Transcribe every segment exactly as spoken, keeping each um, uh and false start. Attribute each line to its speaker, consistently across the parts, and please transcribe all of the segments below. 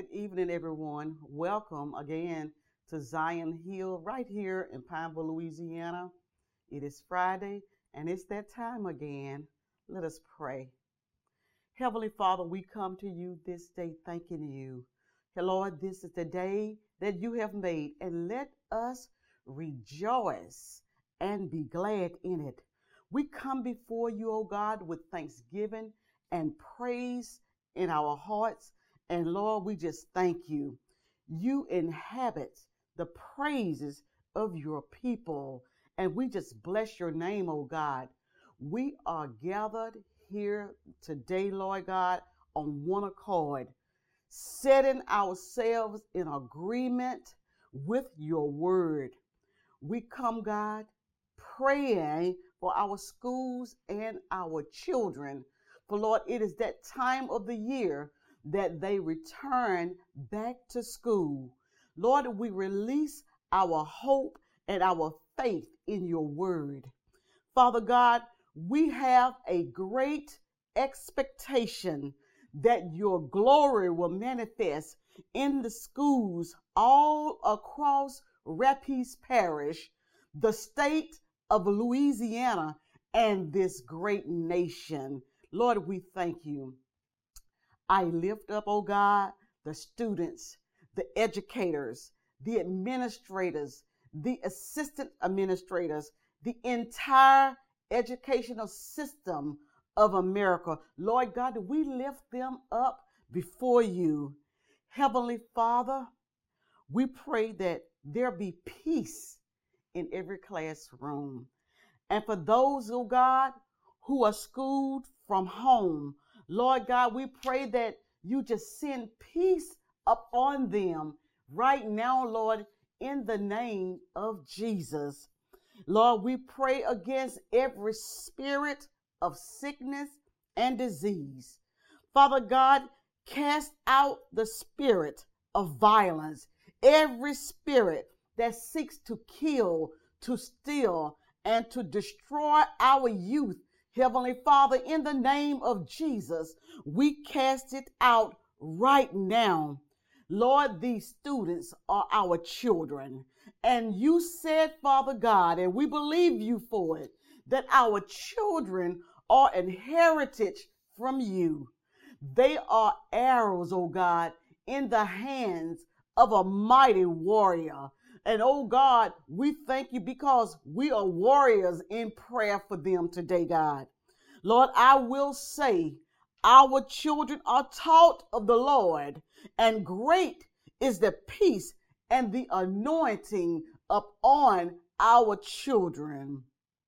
Speaker 1: evening, everyone. Welcome again to Zion Hill right here in Pineville, Louisiana. It is Friday and it's that time again. Let us pray. Heavenly Father, we come to you this day thanking you. Lord, this is the day that you have made, and let us rejoice and be glad in it. We come before you, O God, with thanksgiving and praise in our hearts. And Lord, we just thank you. You inhabit the praises of your people. And we just bless your name, oh God. We are gathered here today, Lord God, on one accord, setting ourselves in agreement with your word. We come, God, praying for our schools and our children. For Lord, it is that time of the year that they return back to school. Lord, we release our hope and our faith in your word. Father God, we have a great expectation that your glory will manifest in the schools all across Rapides Parish, the state of Louisiana, and this great nation. Lord, we thank you. I lift up, oh God, the students, the educators, the administrators, the assistant administrators, the entire educational system of America. Lord God, we lift them up before you. Heavenly Father, we pray that there be peace in every classroom. And for those, oh God, who are schooled from home, Lord God, we pray that you just send peace upon them right now, Lord, in the name of Jesus. Lord, we pray against every spirit of sickness and disease. Father God, cast out the spirit of violence, every spirit that seeks to kill, to steal, and to destroy our youth. Heavenly Father, in the name of Jesus, we cast it out right now. Lord, these students are our children. And you said, Father God, and we believe you for it, that our children are an heritage from you. They are arrows, oh God, in the hands of a mighty warrior. And oh God, we thank you because we are warriors in prayer for them today, God. Lord, I will say our children are taught of the Lord, and great is the peace and the anointing upon our children.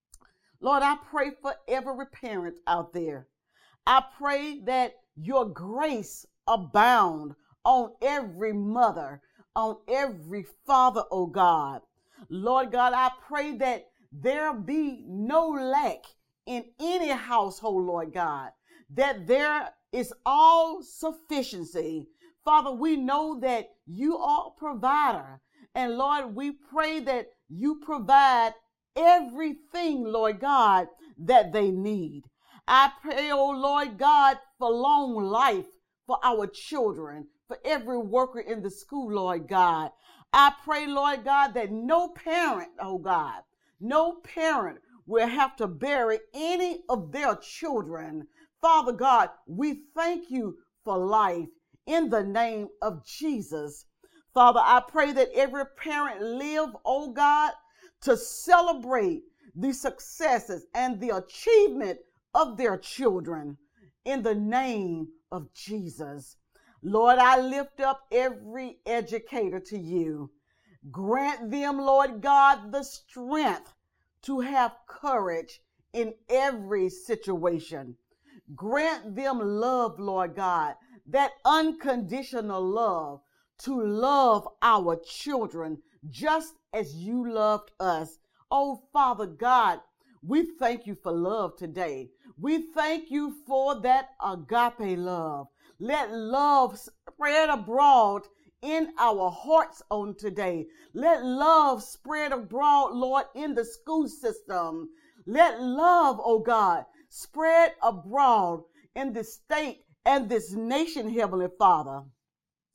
Speaker 1: Lord, I pray for every parent out there. I pray that your grace abound on every mother, on every father, oh God. Lord God, I pray that there be no lack in any household, Lord God, that there is all sufficiency. Father, we know that you are a provider. And Lord, we pray that you provide everything, Lord God, that they need. I pray, oh Lord God, for long life for our children, for every worker in the school, Lord God. I pray, Lord God, that no parent, oh God, no parent will have to bury any of their children. Father God, we thank you for life in the name of Jesus. Father, I pray that every parent live, oh God, to celebrate the successes and the achievement of their children in the name of Jesus. Lord, I lift up every educator to you. Grant them, Lord God, the strength to have courage in every situation. Grant them love, Lord God, that unconditional love to love our children just as you loved us. Oh, Father God, we thank you for love today. We thank you for that agape love. Let love spread abroad in our hearts on today. Let love spread abroad, Lord, in the school system. Let love, oh God, spread abroad in the state and this nation, Heavenly Father.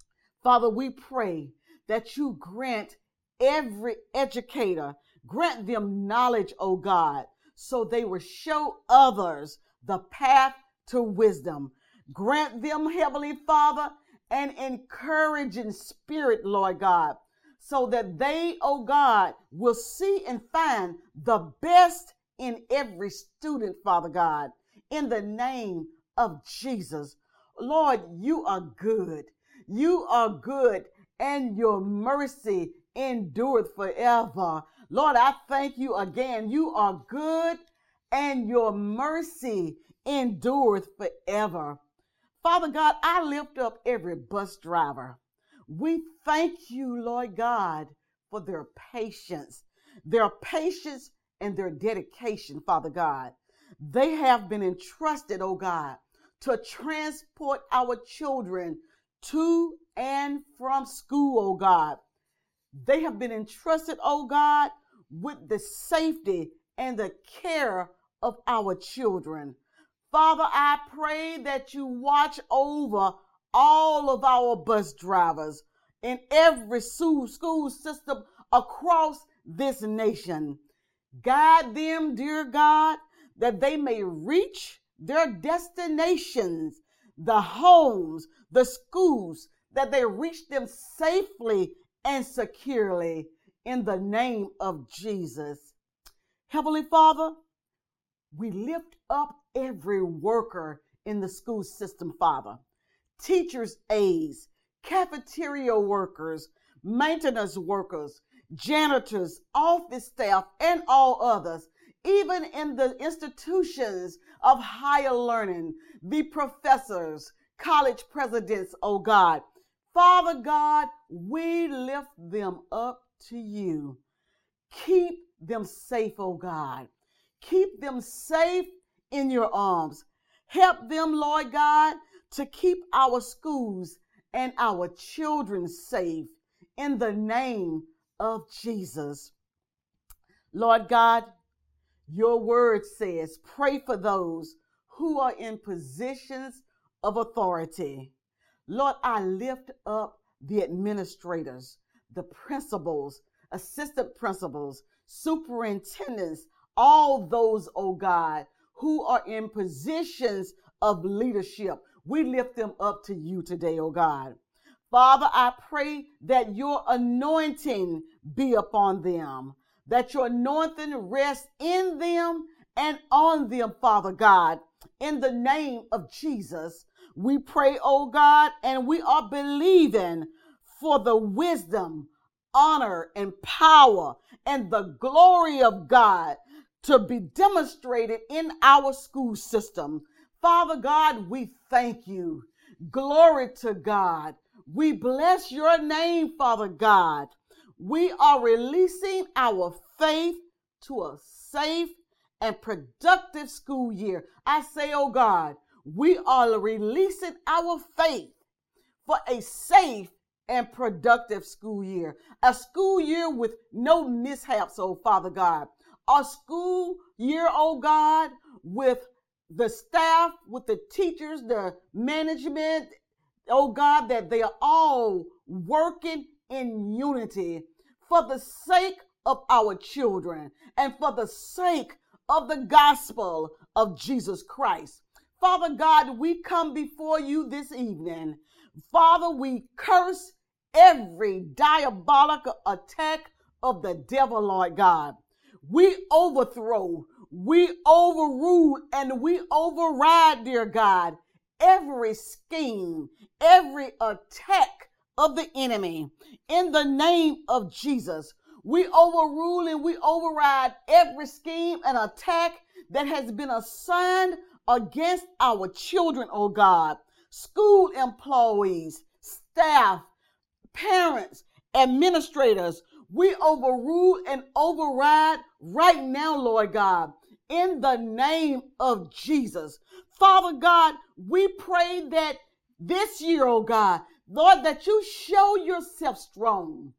Speaker 1: Father, we pray that you grant every educator, grant them knowledge, oh God, so they will show others the path to wisdom. Grant them, Heavenly Father, an encouraging spirit, Lord God, so that they, oh God, will see and find the best in every student, Father God, in the name of Jesus. Lord, you are good. You are good, and your mercy endureth forever. Lord, I thank you again. You are good, and your mercy endureth forever. Father God, I lift up every bus driver. We thank you, Lord God, for their patience, their patience and their dedication, Father God. They have been entrusted, oh God, to transport our children to and from school, oh God. They have been entrusted, oh God, with the safety and the care of our children. Father, I pray that you watch over all of our bus drivers in every school system across this nation. Guide them, dear God, that they may reach their destinations, the homes, the schools, that they reach them safely and securely in the name of Jesus. Heavenly Father, we lift up every worker in the school system, Father. Teachers' aides, cafeteria workers, maintenance workers, janitors, office staff, and all others, even in the institutions of higher learning, the professors, college presidents, oh God. Father God, we lift them up to you. Keep them safe, oh God. Keep them safe in your arms. Help them, Lord God, to keep our schools and our children safe in the name of Jesus. Lord God, your word says, pray for those who are in positions of authority. Lord, I lift up the administrators, the principals, assistant principals, superintendents, all those, oh God, who are in positions of leadership. We lift them up to you today, oh God. Father, I pray that your anointing be upon them, that your anointing rest in them and on them, Father God. In the name of Jesus, we pray, oh God, and we are believing for the wisdom, honor, and power and the glory of God to be demonstrated in our school system. Father God, we thank you. Glory to God. We bless your name, Father God. We are releasing our faith to a safe and productive school year. I say, oh God, we are releasing our faith for a safe and productive school year. A school year with no mishaps, oh Father God. A school year, oh God, with the staff, with the teachers, the management, oh God, that they are all working in unity for the sake of our children and for the sake of the gospel of Jesus Christ. Father God, we come before you this evening. Father, we curse every diabolical attack of the devil, Lord God. We overthrow, we overrule, and we override, dear God, every scheme, every attack of the enemy. In the name of Jesus, we overrule and we override every scheme and attack that has been assigned against our children, oh God, school employees, staff, parents, administrators. We overrule and override right now, Lord God, in the name of Jesus. Father God, we pray that this year, oh God, Lord, that you show yourself strong.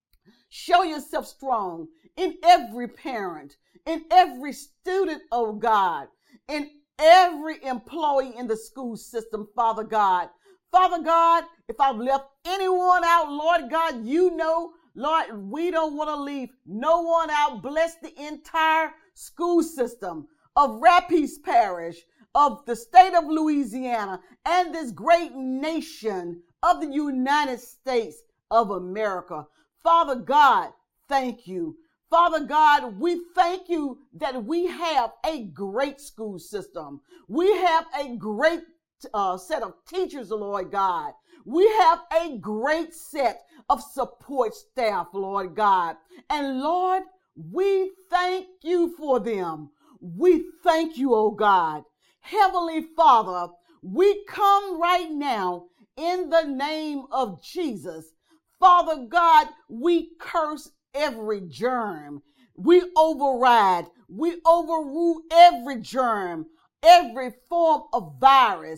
Speaker 1: Show yourself strong in every parent, in every student, oh God, in every employee in the school system, Father God. Father God, if I've left anyone out, Lord God, you know, Lord, we don't want to leave no one out. Bless the entire school system of Rapides Parish, of the state of Louisiana, and this great nation of the United States of America. Father God, thank you. Father God, we thank you that we have a great school system. We have a great uh, set of teachers, Lord God. We have a great set of support staff, Lord God. And Lord, we thank you for them. We thank you, oh God. Heavenly Father, we come right now in the name of Jesus. Father God, we curse every germ. We override, we overrule every germ, every form of virus,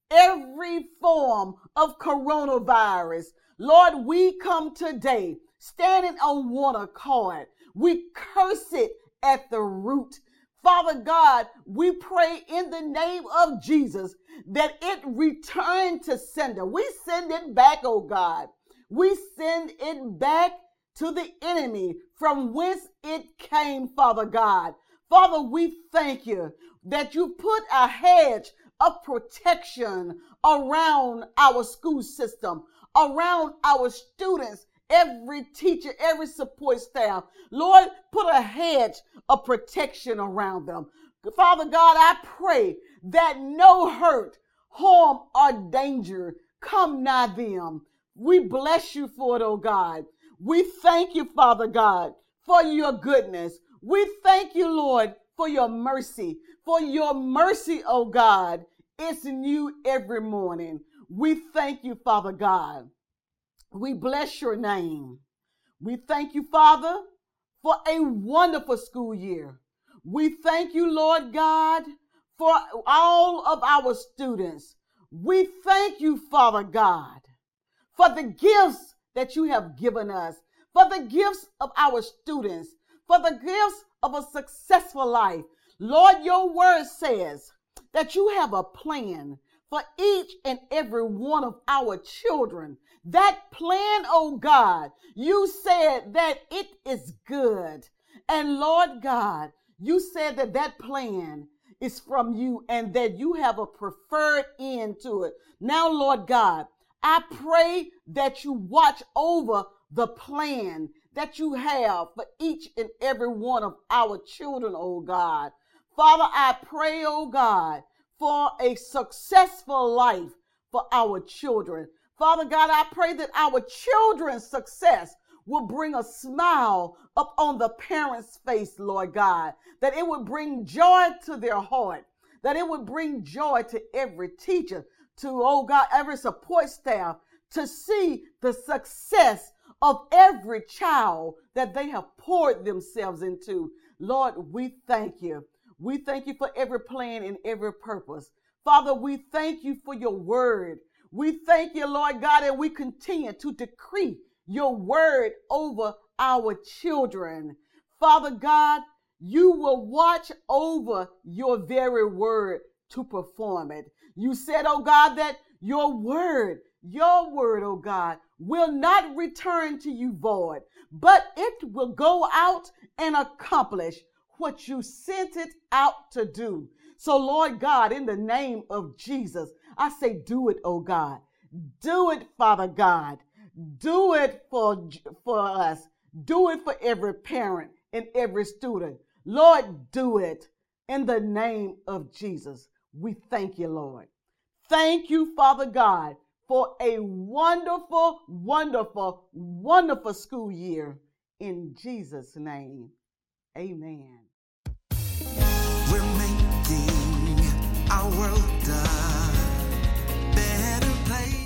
Speaker 1: every form of coronavirus. Lord, we come today standing on one accord. We curse it at the root. Father God, we pray in the name of Jesus that it return to sender. We send it back, oh God. We send it back to the enemy from whence it came, Father God. Father, we thank you that you put a hedge of protection around our school system, around our students, every teacher, every support staff. Lord, put a hedge of protection around them. Father God, I pray that no hurt, harm, or danger come nigh them. We bless you for it, oh God. We thank you, Father God, for your goodness. We thank you, Lord, for your mercy. For your mercy, oh God, is new every morning. We thank you, Father God. We bless your name. We thank you, Father, for a wonderful school year. We thank you, Lord God, for all of our students. We thank you, Father God, for the gifts that you have given us, for the gifts of our students, for the gifts of a successful life. Lord, your word says that you have a plan for each and every one of our children. That plan, oh God, you said that it is good. And Lord God, you said that that plan is from you and that you have a preferred end to it. Now, Lord God, I pray that you watch over the plan that you have for each and every one of our children, oh God. Father, I pray, oh God, for a successful life for our children. Father God, I pray that our children's success will bring a smile up on the parents' face, Lord God, that it would bring joy to their heart, that it would bring joy to every teacher, to, oh God, every support staff, to see the success of every child that they have poured themselves into. Lord, we thank you. We thank you for every plan and every purpose. Father, we thank you for your word. We thank you, Lord God, and we continue to decree your word over our children. Father God, you will watch over your very word to perform it. You said, oh God, that your word, your word, oh God, will not return to you void, but it will go out and accomplish what you sent it out to do. So, Lord God, in the name of Jesus, I say, do it, oh God. Do it, Father God. Do it for, for us. Do it for every parent and every student. Lord, do it in the name of Jesus. We thank you, Lord. Thank you, Father God, for a wonderful, wonderful, wonderful school year. In Jesus' name, amen.
Speaker 2: We're making our world a better place.